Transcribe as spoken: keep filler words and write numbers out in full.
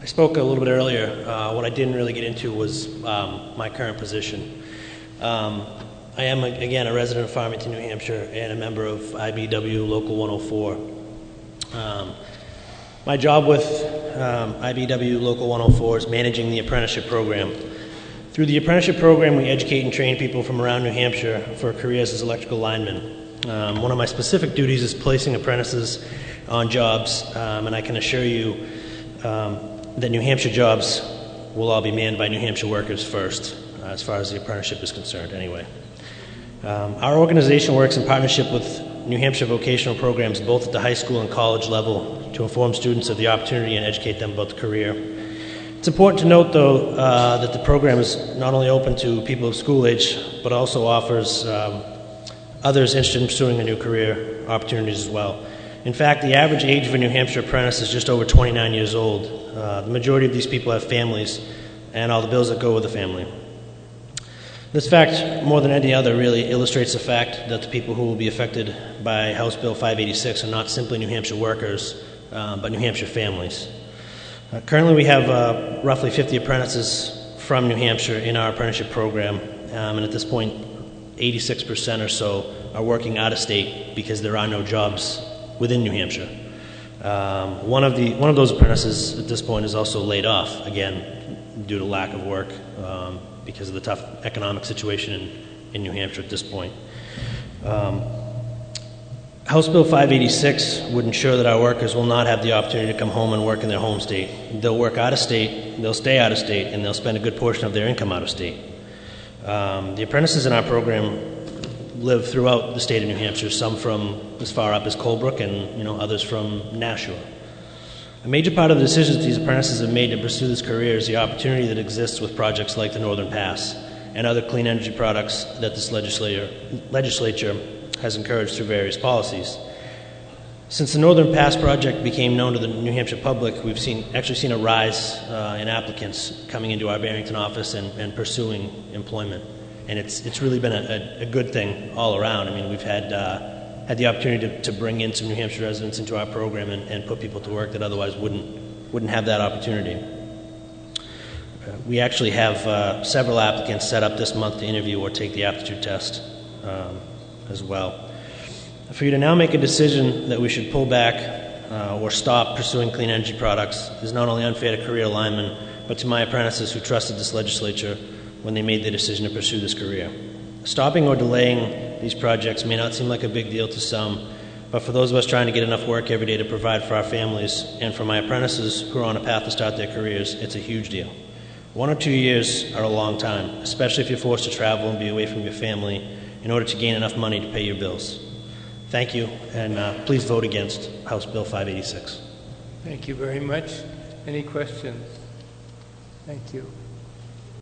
I spoke a little bit earlier. Uh, what I didn't really get into was um, my current position. Um, I am, again, a resident of Farmington, New Hampshire, and a member of I B W Local one oh four. Um, my job with um, I B W Local one oh four is managing the apprenticeship program. Through the apprenticeship program, we educate and train people from around New Hampshire for careers as electrical linemen. Um, one of my specific duties is placing apprentices on jobs, um, and I can assure you um, that New Hampshire jobs will all be manned by New Hampshire workers first, uh, as far as the apprenticeship is concerned anyway. Um, our organization works in partnership with New Hampshire vocational programs both at the high school and college level to inform students of the opportunity and educate them about the career. It's important to note, though, uh, that the program is not only open to people of school age, but also offers um, others interested in pursuing a new career opportunities as well. In fact, the average age of a New Hampshire apprentice is just over twenty-nine years old. Uh, the majority of these people have families and all the bills that go with the family. This fact, more than any other, really illustrates the fact that the people who will be affected by House Bill five eighty-six are not simply New Hampshire workers, uh, but New Hampshire families. Uh, currently, we have uh, roughly fifty apprentices from New Hampshire in our apprenticeship program, um, and at this point, eighty-six percent or so are working out of state because there are no jobs within New Hampshire. Um, one of the one of those apprentices at this point is also laid off, again, due to lack of work. Um, because of the tough economic situation in, in New Hampshire at this point. Um, House Bill five eighty-six would ensure that our workers will not have the opportunity to come home and work in their home state. They'll work out of state, they'll stay out of state, and they'll spend a good portion of their income out of state. Um, the apprentices in our program live throughout the state of New Hampshire, some from as far up as Colebrook and you know others from Nashua. A major part of the decisions these apprentices have made to pursue this career is the opportunity that exists with projects like the Northern Pass and other clean energy products that this legislature, legislature has encouraged through various policies. Since the Northern Pass project became known to the New Hampshire public, we've seen, actually seen a rise uh, in applicants coming into our Barrington office and, and pursuing employment. And it's, it's really been a, a, a good thing all around. I mean, we've had uh, had the opportunity to, to bring in some New Hampshire residents into our program and, and put people to work that otherwise wouldn't wouldn't have that opportunity. Uh, we actually have uh, several applicants set up this month to interview or take the aptitude test um, as well. For you to now make a decision that we should pull back uh, or stop pursuing clean energy products is not only unfair to career linemen, but to my apprentices who trusted this legislature when they made the decision to pursue this career. Stopping or delaying these projects may not seem like a big deal to some, but for those of us trying to get enough work every day to provide for our families, and for my apprentices who are on a path to start their careers, it's a huge deal. One or two years are a long time, especially if you're forced to travel and be away from your family in order to gain enough money to pay your bills. Thank you, and uh, please vote against House Bill five eighty-six. Thank you very much. Any questions? Thank you.